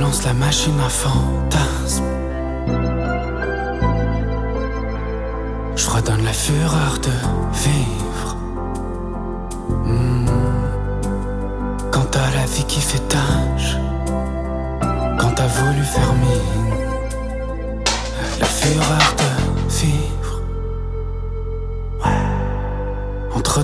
relance la machine à fantasmes. Je redonne la fureur de vivre. Quand t'as la vie qui fait tâche, quand t'as voulu faire mine, la fureur de